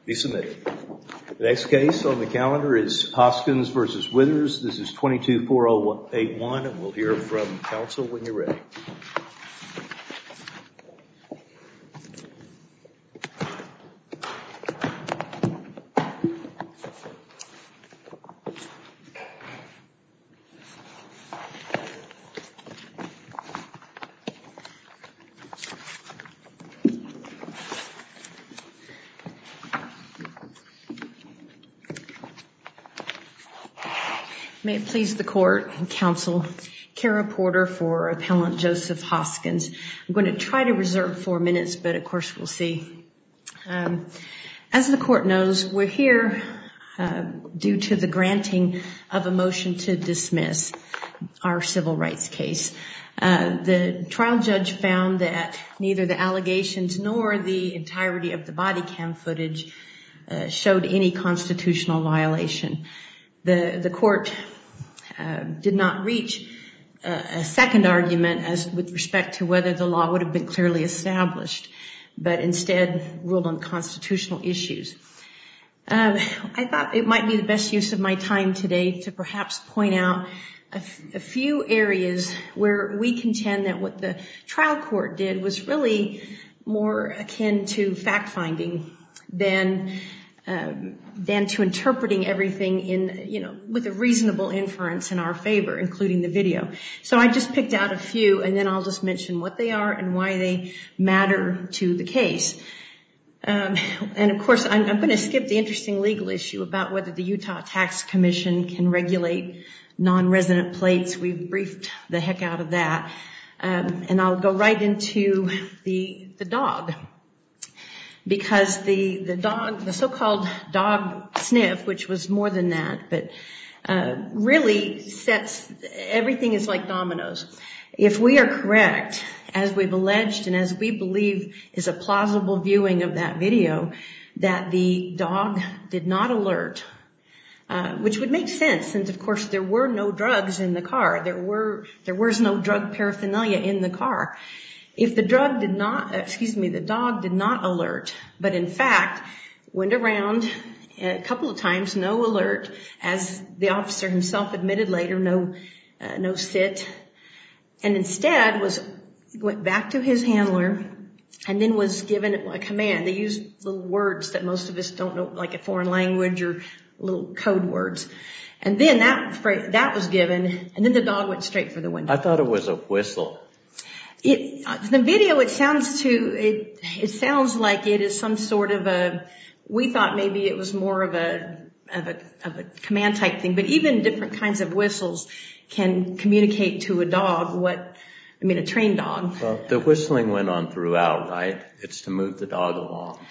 be submitted. The next case on the calendar is Hoskins v. Withers. This is 22-4081, and we'll hear from counsel when you're ready. May it please the court and counsel, Kara Porter for appellant Joseph Hoskins. I'm going to try to reserve 4 minutes, but of course we'll see. As the court knows, we're here due to the granting of a motion to dismiss our civil rights case. The trial judge found that neither the allegations nor the entirety of the body cam footage showed any constitutional violation. The court did not reach a second argument as with respect to whether the law would have been clearly established, but instead ruled on constitutional issues. I thought it might be the best use of my time today to perhaps point out a few areas where we contend that what the trial court did was really more akin to fact-finding than to interpreting everything in, with a reasonable inference in our favor, including the video. So I just picked out a few, and then I'll just mention what they are and why they matter to the case. And of course, I'm going to skip the interesting legal issue about whether the Utah Tax Commission can regulate non-resident plates. We've briefed the heck out of that. And I'll go right into the dog. Because the dog, the so-called dog sniff, which was more than that, but really sets, everything is like dominoes. If we are correct, as we've alleged and as we believe is a plausible viewing of that video, that the dog did not alert, which would make sense since, of course, there were no drugs in the car. There was no drug paraphernalia in the car. If the dog did not alert, but in fact went around a couple of times, no alert, as the officer himself admitted later, no sit, and instead went back to his handler and then was given a command. They use little words that most of us don't know, like a foreign language or little code words. And then that was given, and then the dog went straight for the window. I thought it was a whistle. The video, it sounds like it is some sort of we thought maybe it was more of a command type thing, but even different kinds of whistles can communicate to a dog a trained dog. Well, the whistling went on throughout, right? It's to move the dog along.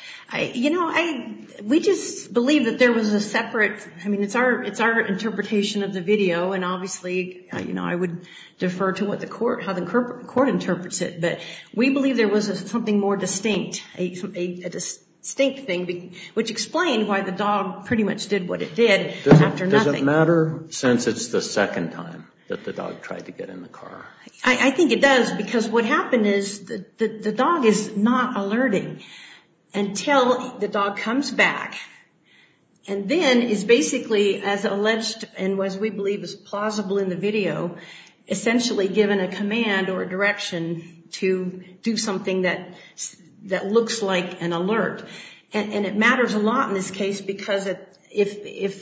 We just believe that there was a separate, it's our interpretation of the video, and obviously, I would defer to how the court interprets it, but we believe there was something more distinct, a distinct thing, which explained why the dog pretty much did what it did after nothing. Does it matter since it's the second time that the dog tried to get in the car? I think it does, because what happened is the dog is not alerting until the dog comes back, and then is basically, as alleged and as we believe is plausible in the video, essentially given a command or a direction to do something that looks like an alert. And it matters a lot in this case, because if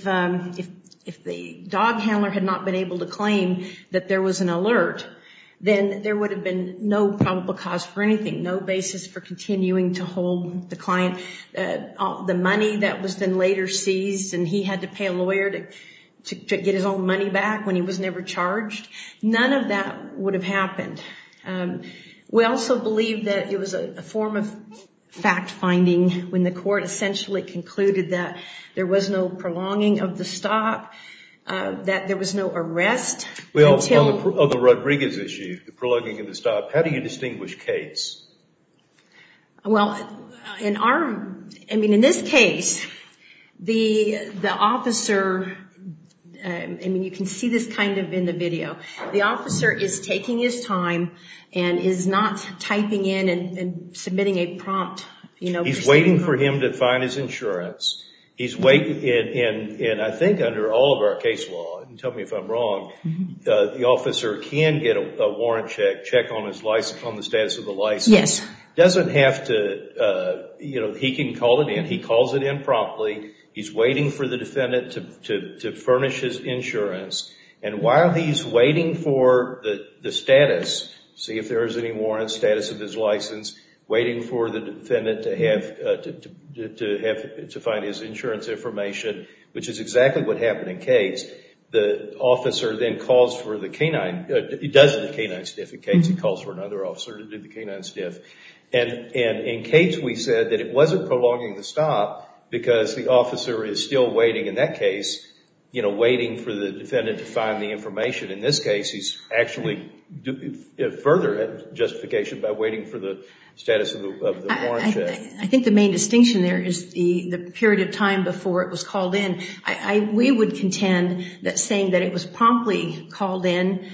the dog handler had not been able to claim that there was an alert, then there would have been no probable cause for anything, no basis for continuing to hold the client. The money that was then later seized, and he had to pay a lawyer to get his own money back when he was never charged, none of that would have happened. We also believe that it was a form of fact-finding when the court essentially concluded that there was no prolonging of the stop, that there was no arrest. Well, on the Rodriguez issue, the prolonging of the stop, how do you distinguish case? Well, in this case, the officer, you can see this kind of in the video. The officer is taking his time and is not typing in and submitting a prompt He's waiting for him to find his insurance. He's waiting, and I think under all of our case law, and tell me if I'm wrong, the officer can get a warrant check on his license, on the status of the license. Yes. Doesn't have to, he can call it in. He calls it in promptly. He's waiting for the defendant to furnish his insurance. And while he's waiting for the status, see if there is any warrant, status of his license, waiting for the defendant to find his insurance information, which is exactly what happened in Cates. The officer then calls for the canine. He does the canine sniff in Cates. He calls for another officer to do the canine sniff. And in Cates, we said that it wasn't prolonging the stop because the officer is still waiting. In that case, waiting for the defendant to find the information. In this case, he's actually further justification by waiting for the status of the warrant check. I think the main distinction there is the period of time before it was called in. We would contend that saying that it was promptly called in,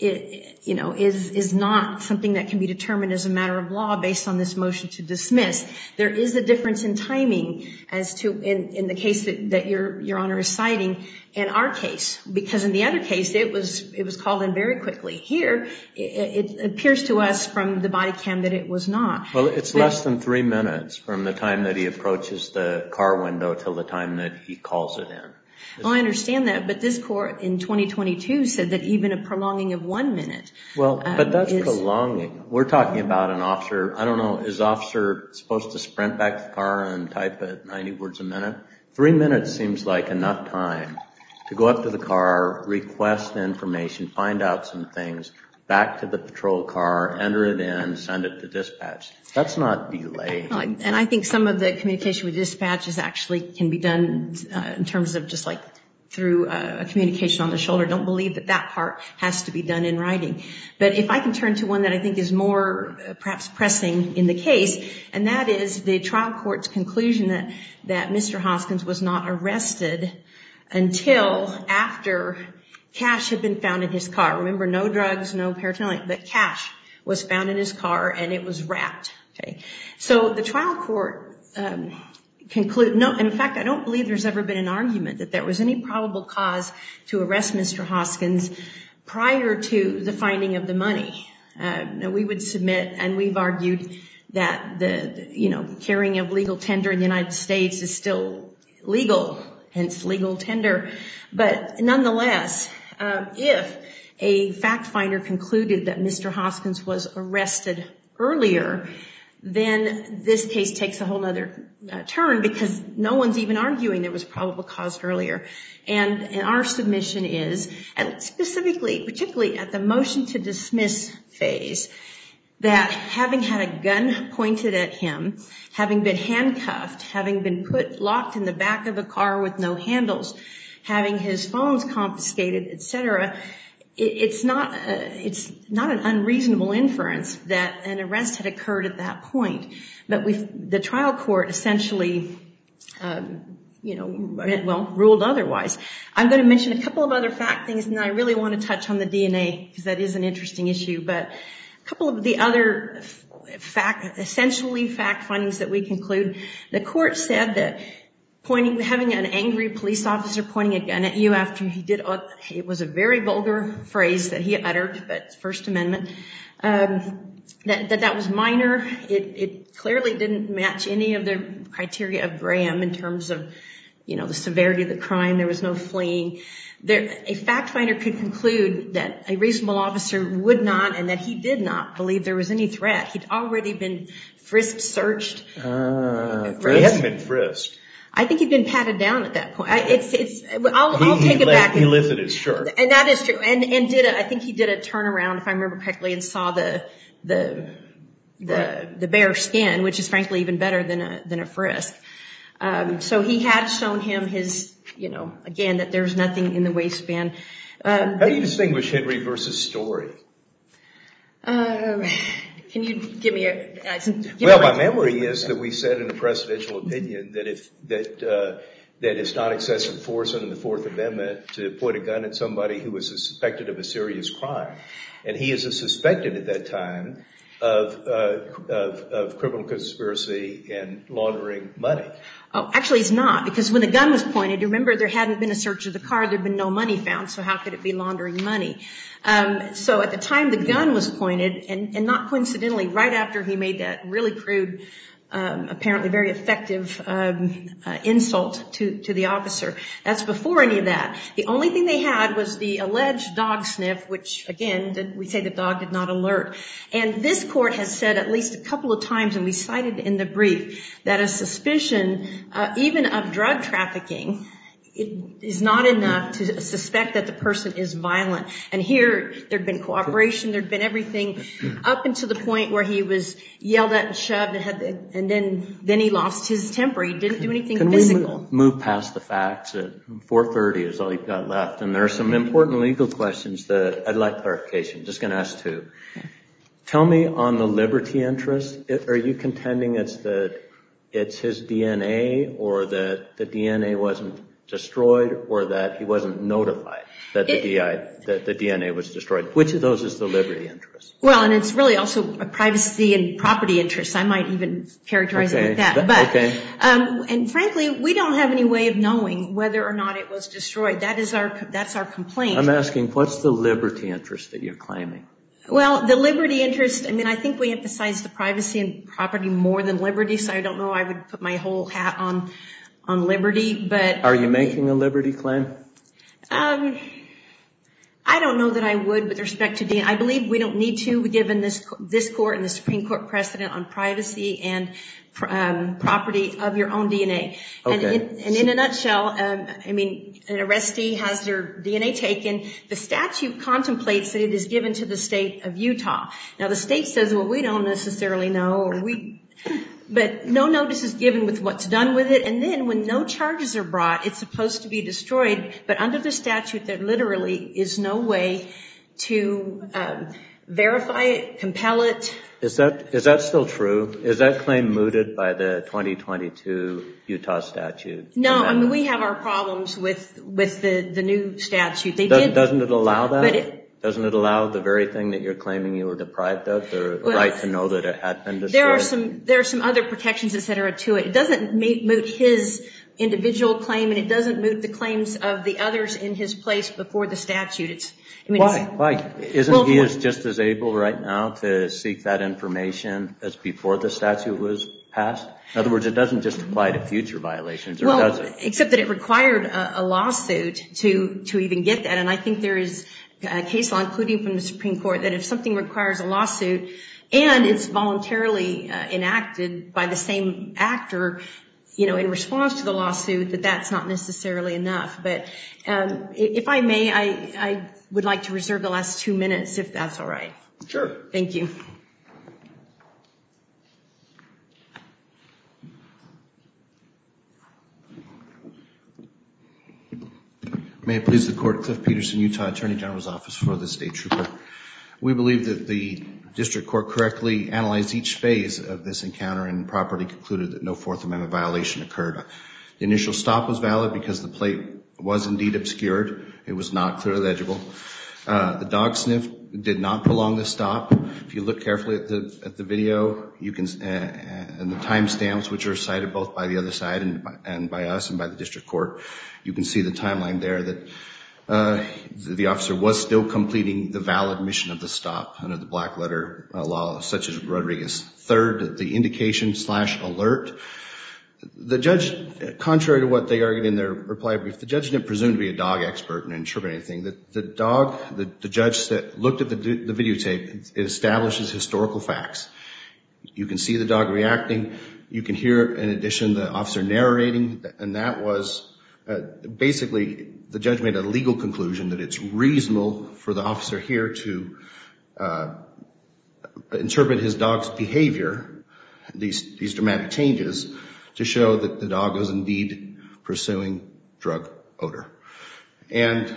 is not something that can be determined as a matter of law based on this motion to dismiss. There is a difference in timing as to in the case that Your Honor is citing in our case, because in the other case it was called in very quickly. Here it appears to us from the body cam that it was not. Well, it's less than 3 minutes from the time that he approaches the car window till the time that he calls it in. Well, I understand that, but this court in 2022 said that even a prolonging of 1 minute. Well, but that's prolonging. We're talking about an officer. I don't know, is officer supposed to sprint back to the car and type at 90 words a minute? 3 minutes seems like enough time to go up to the car, request information, find out some things, back to the patrol car, enter it in, send it to dispatch. That's not delay. And I think some of the communication with dispatch can be done in terms of just like through a communication on the shoulder. Don't believe that part has to be done in writing. But if I can turn to one that I think is more perhaps pressing in the case, and that is the trial court's conclusion that Mr. Hoskins was not arrested until after cash had been found in his car. Remember, no drugs, no paraphernalia, but cash was found in his car and it was wrapped. Okay. So the trial court concluded, no, in fact, I don't believe there's ever been an argument that there was any probable cause to arrest Mr. Hoskins prior to the finding of the money. Now we would submit, and we've argued that the carrying of legal tender in the United States is still legal, hence legal tender. But nonetheless, if a fact finder concluded that Mr. Hoskins was arrested earlier, then this case takes a whole other turn because no one's even arguing there was probable cause earlier. And our submission is, and specifically, particularly at the motion to dismiss phase, that having had a gun pointed at him, having been handcuffed, having been locked in the back of the car with no handles, having his phones confiscated, etc., it's not an unreasonable inference that an arrest had occurred at that point. But the trial court essentially, ruled otherwise. I'm going to mention a couple of other fact things, and I really want to touch on the DNA because that is an interesting issue. But a couple of the other essentially fact findings that we conclude, the court said that having an angry police officer pointing a gun at you after he did, it was a very vulgar phrase that he uttered, but First Amendment, that was minor. It clearly didn't match any of the criteria of Graham in terms of, the severity of the crime. There was no fleeing. A fact finder could conclude that a reasonable officer would not, and that he did not believe there was any threat. He'd already been frisked, searched. He hadn't been frisked. I think he'd been patted down at that point. I'll take it back. He lifted his shirt. And that is true. And I think he did a turnaround, if I remember correctly, and saw the bare skin, which is frankly even better than a frisk. So he had shown him his, again, that there's nothing in the waistband. How do you distinguish Henry versus Story? Can you give me my memory is that we said in a presidential opinion that it's not excessive force under the Fourth Amendment to point a gun at somebody who was suspected of a serious crime. And he is suspected at that time. of criminal conspiracy and laundering money. Oh, actually it's not, because when the gun was pointed, remember there hadn't been a search of the car, there'd been no money found, so how could it be laundering money? So at the time the gun was pointed, and not coincidentally, right after he made that really crude, apparently very effective insult to the officer. That's before any of that. The only thing they had was the alleged dog sniff, which again, we say the dog did not alert. And this court has said at least a couple of times, and we cited in the brief, that a suspicion even of drug trafficking, it is not enough to suspect that the person is violent. And here, there'd been cooperation, there'd been everything up until the point where he was yelled at and shoved and then he lost his temper. He didn't do anything physical. Can we move past the facts? At 4:30 is all you've got left. And there are some important legal questions that I'd like clarification. Just going to ask two. Tell me on the liberty interest, are you contending it's his DNA, or that the DNA wasn't destroyed, or that he wasn't notified that the DNA was destroyed? Which of those is the liberty interest? Well, and it's really also a privacy and property interest. I might even characterize it like that. But, and frankly, we don't have any way of knowing whether or not it was destroyed. That's our complaint. I'm asking, what's the liberty interest that you're claiming? Well, the liberty interest, I mean, I think we emphasize the privacy and property more than liberty, so I don't know I would put my whole hat on liberty, but... Are you making a liberty claim? I don't know that I would with respect to DNA. I believe we don't need to, given this court and the Supreme Court precedent on privacy and property of your own DNA. Okay. And in a nutshell, I mean, an arrestee has their DNA taken. The statute contemplates that it is given to the state of Utah. Now, the state says, well, we don't necessarily know, but no notice is given with what's done with it. And then when no charges are brought, it's supposed to be destroyed. But under the statute, there literally is no way to verify it, compel it. Is that still true? Is that claim mooted by the 2022 Utah statute? No, I mean, we have our problems with the new statute. Doesn't it allow that? Doesn't it allow the very thing that you're claiming you were deprived of, the right to know that it had been destroyed? There are some other protections, et cetera, to it. It doesn't moot his individual claim, and it doesn't moot the claims of the others in his place before the statute. Why? Isn't he just as able right now to seek that information as before the statute was passed? In other words, it doesn't just apply to future violations, or does it? Except that it required a lawsuit to even get that, and I think there is a case law, including from the Supreme Court, that if something requires a lawsuit and it's voluntarily enacted by the same actor, in response to the lawsuit, that's not necessarily enough. But if I may, I would like to reserve the last 2 minutes, if that's all right. Sure. Thank you. May it please the Court, Cliff Peterson, Utah Attorney General's Office for the State Trooper. We believe that the District Court correctly analyzed each phase of this encounter and properly concluded that no Fourth Amendment violation occurred. The initial stop was valid because the plate was indeed obscured. It was not clearly legible. The dog sniff did not prolong the stop. If you look carefully at the video, you can and the timestamps, which are cited both by the other side and by us and by the District Court, you can see the timeline there that the officer was still completing the valid mission of the stop under the black letter law, such as Rodriguez. Third, the indication/alert. The judge, contrary to what they argued in their reply brief, the judge didn't presume to be a dog expert and interpret anything. The judge looked at the videotape. It establishes historical facts. You can see the dog reacting. You can hear, in addition, the officer narrating, and that was basically the judge made a legal conclusion that it's reasonable for the officer here to interpret his dog's behavior, these dramatic changes, to show that the dog was indeed pursuing drug odor. And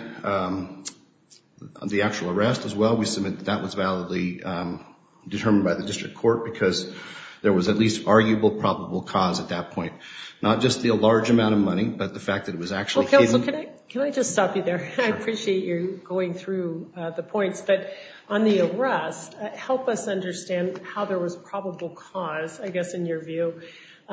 the actual arrest as well, we submit that was validly determined by the District Court because there was at least arguable probable cause at that point. Not just the large amount of money, but the fact that it was actually hidden. Counsel, Can I just stop you there? I appreciate you going through the points, but on the arrest, help us understand how there was probable cause, I guess in your view,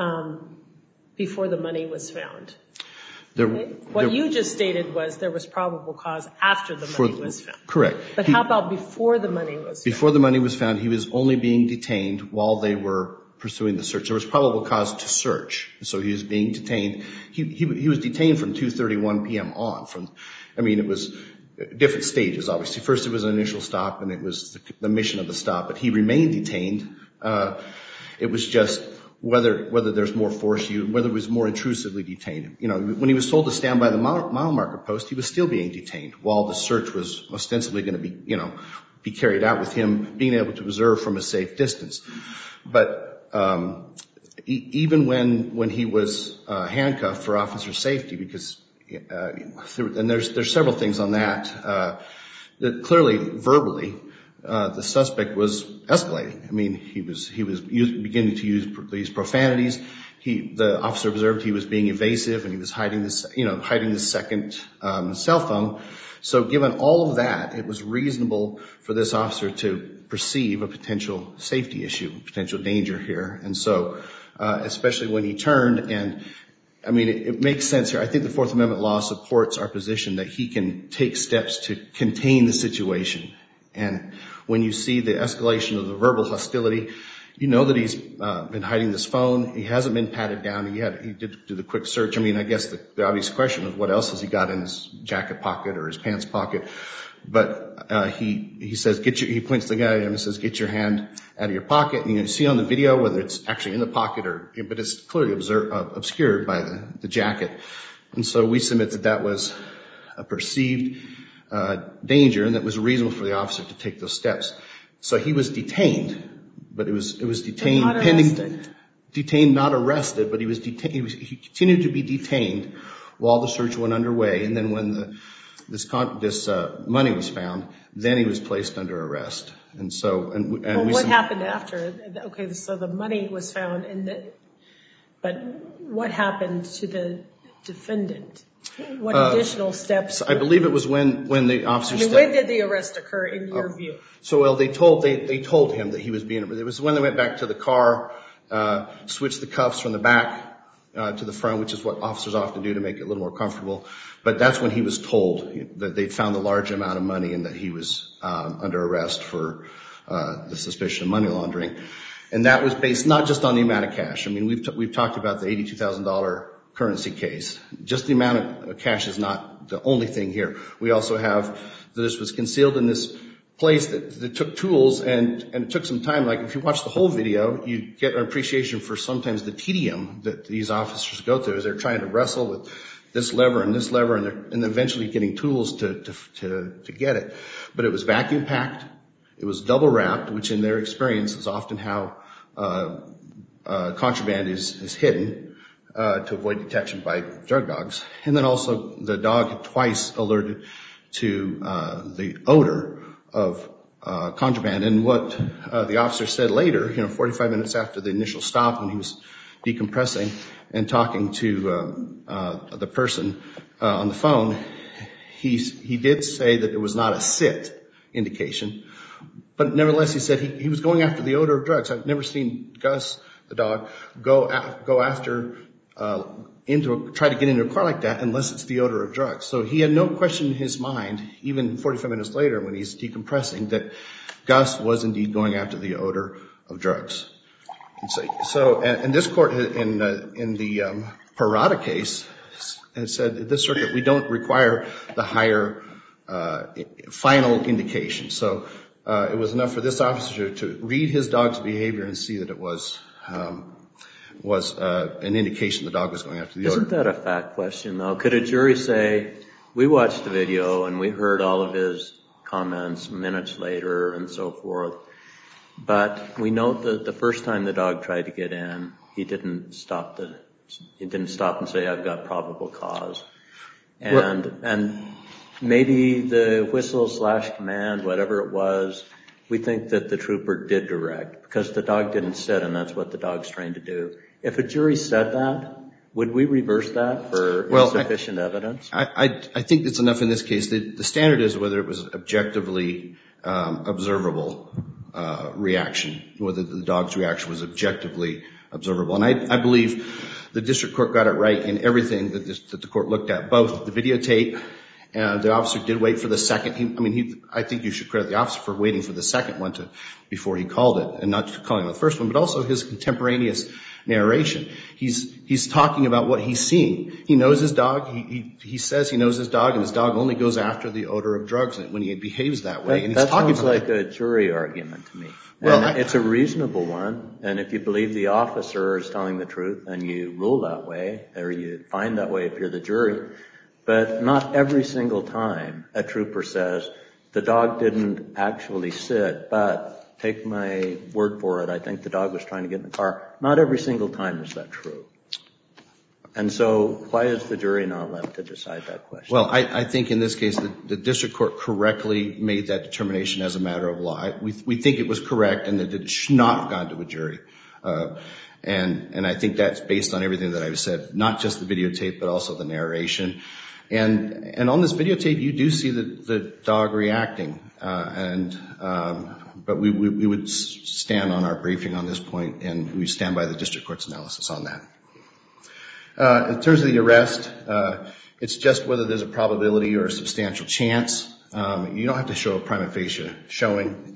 before the money was found. What you just stated was there was probable cause after the money was found. Correct. But how about before the money was found? Before the money was found, he was only being detained while they were pursuing the search. There was probable cause to search, so he was being detained. He was detained from 2:31 p.m. on. It was different stages, obviously. First it was an initial stop, and it was the mission of the stop, but he remained detained. It was just whether there's more force used, whether it was more intrusively detained. When he was told to stand by the mile marker post, he was still being detained while the search was ostensibly going to be carried out with him being able to observe from a safe distance. But even when he was handcuffed for officer safety, because and there's several things on that clearly verbally. The suspect was escalating. He was beginning to use these profanities. The officer observed he was being evasive, and he was hiding the second cell phone. So given all of that, it was reasonable for this officer to perceive a potential safety issue, potential danger here. And so, especially when he turned, it makes sense here. I think the Fourth Amendment law supports our position that he can take steps to contain the situation. And when you see the escalation of the verbal hostility, you know that he's been hiding this phone. He hasn't been patted down. He did do the quick search. I guess the obvious question is what else has he got in his jacket pocket or his pants pocket? But he says, he points the guy at him and says, get your hand out of your pocket. And you see on the video whether it's actually in the pocket but it's clearly obscured by the jacket. And so we submit that was a perceived danger, and that was reasonable for the officer to take those steps. So he was detained, but it was detained not pending, detained, not arrested, but he was detained. He continued to be detained while the search went underway, and then when this money was found, then he was placed under arrest. And so, what happened after? Okay, so the money was found, but what happened to the defendant? What additional steps? I believe it was when the officer. When did the arrest occur in your view? So they told him that he was being. It was when they went back to the car, switched the cuffs from the back to the front, which is what officers often do to make it a little more comfortable. But that's when he was told that they'd found a large amount of money and that he was under arrest for the suspicion of money laundering. And that was based not just on the amount of cash. We've talked about the $82,000 currency case. Just the amount of cash is not the only thing here. We also have that this was concealed in this place that took tools, and it took some time. Like if you watch the whole video, you get an appreciation for sometimes the tedium that these officers go through as they're trying to wrestle with this lever and this lever, and eventually getting tools to get it. But it was vacuum packed. It was double wrapped, which in their experience is often how contraband is hidden. To avoid detection by drug dogs. And then also the dog had twice alerted to the odor of contraband. And what the officer said later, 45 minutes after the initial stop when he was decompressing and talking to the person on the phone, he did say that it was not a sit indication. But nevertheless, he said he was going after the odor of drugs. I've never seen Gus, the dog, go after try to get into a car like that unless it's the odor of drugs. So he had no question in his mind, even 45 minutes later when he's decompressing, that Gus was indeed going after the odor of drugs. And this court in the Parada case has said in this circuit we don't require the higher final indication. So it was enough for this officer to read his dog's behavior and see that it was an indication the dog was going after the odor. Isn't that a fact question, though? Could a jury say, we watched the video and we heard all of his comments minutes later and so forth, but we note that the first time the dog tried to get in, he didn't stop and say, I've got probable cause. And maybe the whistle/command, whatever it was, we think that the trooper did direct because the dog didn't sit, and that's what the dog's trained to do. If a jury said that, Would we reverse that for insufficient evidence? I think it's enough in this case. The standard is whether it was objectively observable reaction, whether the dog's reaction was objectively observable. And I believe the district court got it right in everything that the court looked at, both the videotape, and the officer did wait for the second. I think you should credit the officer for waiting for the second one before he called it, and not calling on the first one, but also his contemporaneous narration. He's talking about what he's seeing. He knows his dog. He says he knows his dog, and his dog only goes after the odor of drugs when he behaves that way. And that sounds like a jury argument to me. Well, it's a reasonable one, and if you believe the officer is telling the truth, then you rule that way, or you find that way if you're the jury. But not every single time a trooper says, the dog didn't actually sit, but take my word for it, I think the dog was trying to get in the car. Not every single time is that true. And so why is the jury not left to decide that question? Well, I think in this case the district court correctly made that determination as a matter of law. We think it was correct and that it should not have gone to a jury. And I think that's based on everything that I've said, not just the videotape, but also the narration. And on this videotape, you do see the dog reacting. But we would stand on our briefing on this point, and we stand by the district court's analysis on that. In terms of the arrest, it's just whether there's a probability or a substantial chance. You don't have to show a prima facie showing.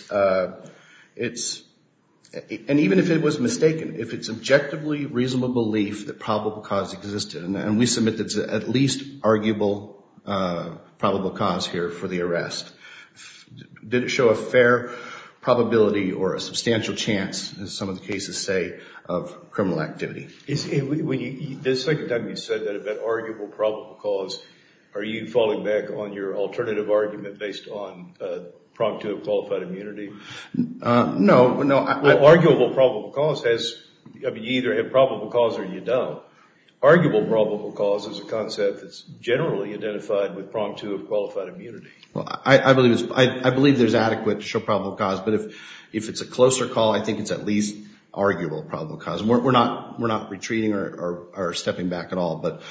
And even if it was mistaken, if it's objectively reasonable belief that probable cause existed, and we submit that it's at least arguable probable cause here for the arrest. Did it show a fair probability or a substantial chance, as some of the cases say, of criminal activity? The second time you said that about arguable probable cause, are you falling back on your alternative argument based on prong to of qualified immunity? No. Arguable probable cause you either have probable cause or you don't. Arguable probable cause is a concept that's generally identified with prong to of qualified immunity. Well, I believe there's adequate to show probable cause, but if it's a closer call, I think it's at least arguable probable cause. We're not retreating or stepping back at all, but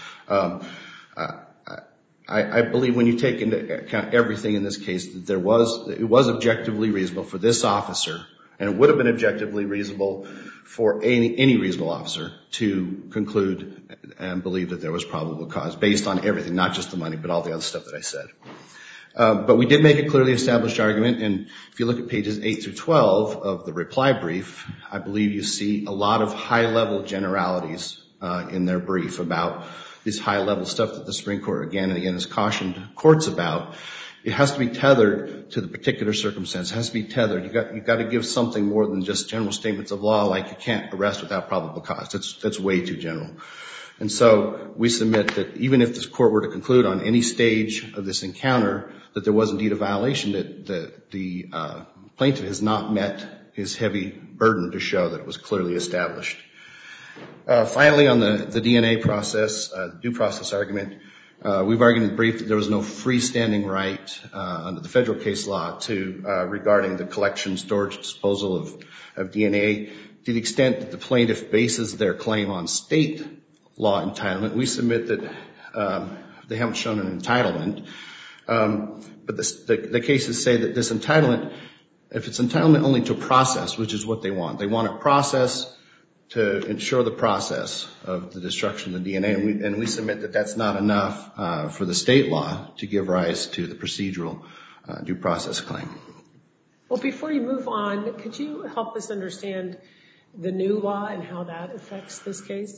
I believe when you take into account everything in this case, that it was objectively reasonable for this officer, and it would have been objectively reasonable for any reasonable officer to conclude and believe that there was probable cause based on everything, not just the money, but all the other stuff that I said. But we did make a clearly established argument, and if you look at pages 8 through 12 of the reply brief, I believe you see a lot of high-level generalities in their brief about this high-level stuff that the Supreme Court again and again has cautioned courts about. It has to be tethered to the particular circumstance. It has to be tethered. You've got to give something more than just general statements of law, like you can't arrest without probable cause. That's way too general. And so we submit that even if this court were to conclude on any stage of this encounter that there was indeed a violation, that the plaintiff has not met his heavy burden to show that it was clearly established. Finally, on the DNA process, due process argument, we've argued in the brief that there was no freestanding right under the federal case law regarding the collection, storage, disposal of DNA. To the extent that the plaintiff bases their claim on state law entitlement, we submit that they haven't shown an entitlement. But the cases say that this entitlement, if it's entitlement only to process, which is what they want a process to ensure the process of the destruction of the DNA, and we submit that that's not enough for the state law to give rise to the procedural due process claim. Well, before you move on, could you help us understand the new law and how that affects this case?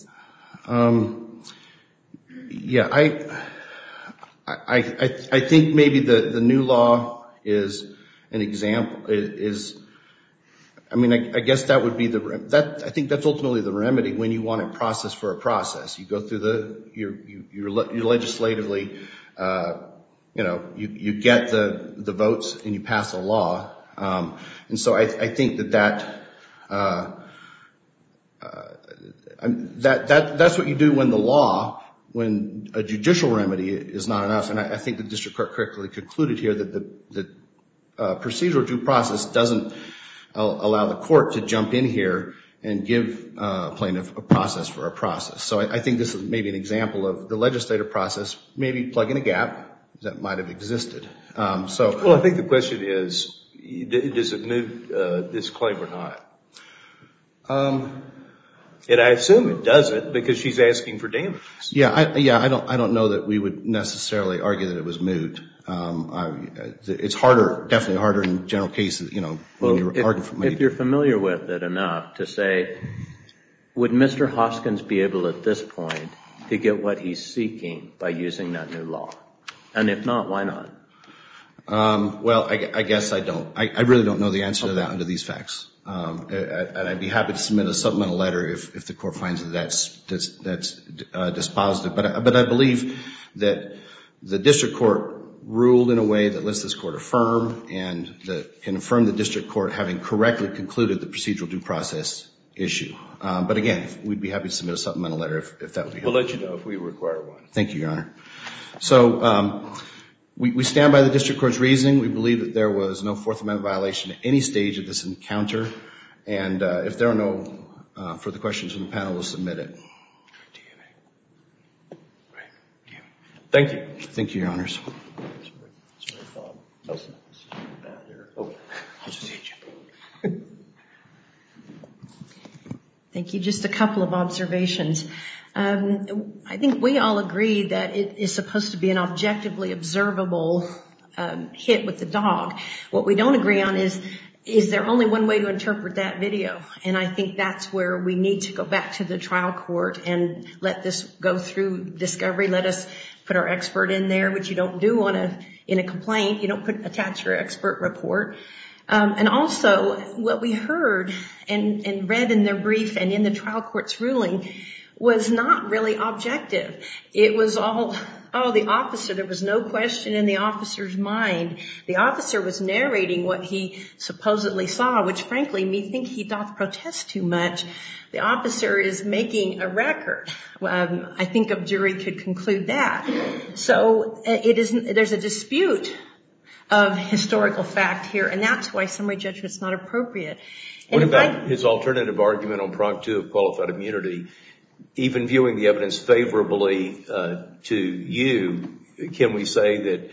Yeah, I think maybe the new law is an example. I guess that would be I think that's ultimately the remedy when you want a process for a process. You go through you legislatively, you get the votes and you pass a law. And so I think that's what you do when a judicial remedy is not enough. And I think the district court correctly concluded here that the procedural due process doesn't allow the court to jump in here and give plaintiff a process for a process. So I think this is maybe an example of the legislative process maybe plugging a gap that might have existed. Well, I think the question is, does it move this claim or not? And I assume it doesn't because she's asking for damages. Yeah, I don't know that we would necessarily argue that it was moot. It's harder, definitely harder in general cases, when you're arguing for money. If you're familiar with it enough to say, would Mr. Hoskins be able at this point to get what he's seeking by using that new law? And if not, why not? Well, I guess I don't. I really don't know the answer to that under these facts. And I'd be happy to submit a supplemental letter if the court finds that that's dispositive. But I believe that the district court ruled in a way that lets this court affirm and that can affirm the district court having correctly concluded the procedural due process issue. But again, we'd be happy to submit a supplemental letter if that would be helpful. We'll let you know if we require one. Thank you, Your Honor. So we stand by the district court's reasoning. We believe that there was no Fourth Amendment violation at any stage of this encounter. And if there are no further questions from the panel, we'll submit it. Thank you. Thank you, Your Honors. Thank you. Just a couple of observations. I think we all agree that it is supposed to be an objectively observable hit with the dog. What we don't agree on is there only one way to interpret that video? And I think that's where we need to go back to the trial court and let this go through discovery. Let us put our expert in there, which you don't do in a complaint. You don't attach your expert report. And also, what we heard and read in their brief and in the trial court's ruling was not really objective. It was all, the officer, there was no question in the officer's mind. The officer was narrating what he supposedly saw, which frankly, me think he doth protest too much. The officer is making a record. I think a jury could conclude that. So there's a dispute of historical fact here, and that's why summary judgment's not appropriate. What about his alternative argument on prong 2 of qualified immunity? Even viewing the evidence favorably to you, can we say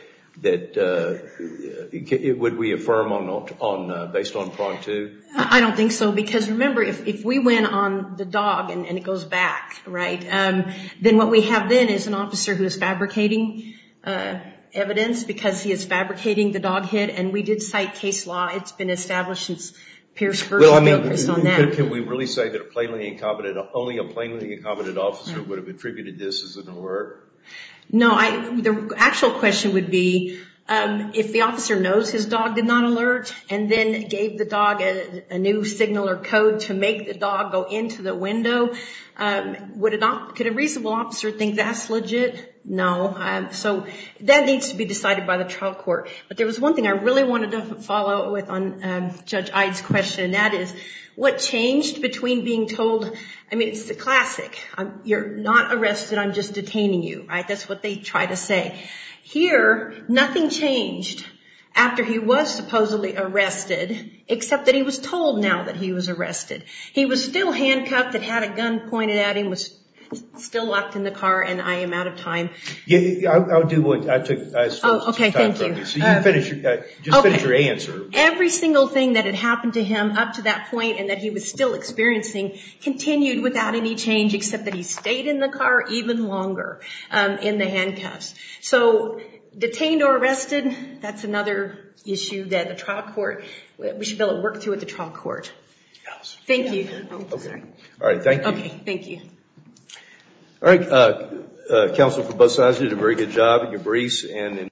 that would we affirm on based on prong 2? I don't think so, because remember, if we win on the dog and it goes back, right, then what we have then is an officer who is fabricating evidence because he is fabricating the dog hit, and we did cite case law. It's been established since Pierce versus Gilchrist on that. Can we really say that only a plainly incompetent officer would have attributed this as an alert? No, the actual question would be, if the officer knows his dog did not alert and then gave the dog a new signal or code to make the dog go into the window, could a reasonable officer think that's legit? No. So that needs to be decided by the trial court. But there was one thing I really wanted to follow with on Judge Ide's question, and that is what changed between being told, it's the classic, you're not arrested, I'm just detaining you, right? That's what they try to say. Here, nothing changed after he was supposedly arrested, except that he was told now that he was arrested. He was still handcuffed and had a gun pointed at him, was still locked in the car, and I am out of time. Yeah, I'll do what I took. Okay, thank you. So you finish your answer. Every single thing that had happened to him up to that point and that he was still experiencing continued without any change, except that he stayed in the car even longer in the handcuffs. So detained or arrested, that's another issue that the trial court, we should be able to work through at the trial court. Yes. Thank you. Okay. All right, thank you. Okay, thank you. All right, counsel for both sides did a very good job in your briefs and in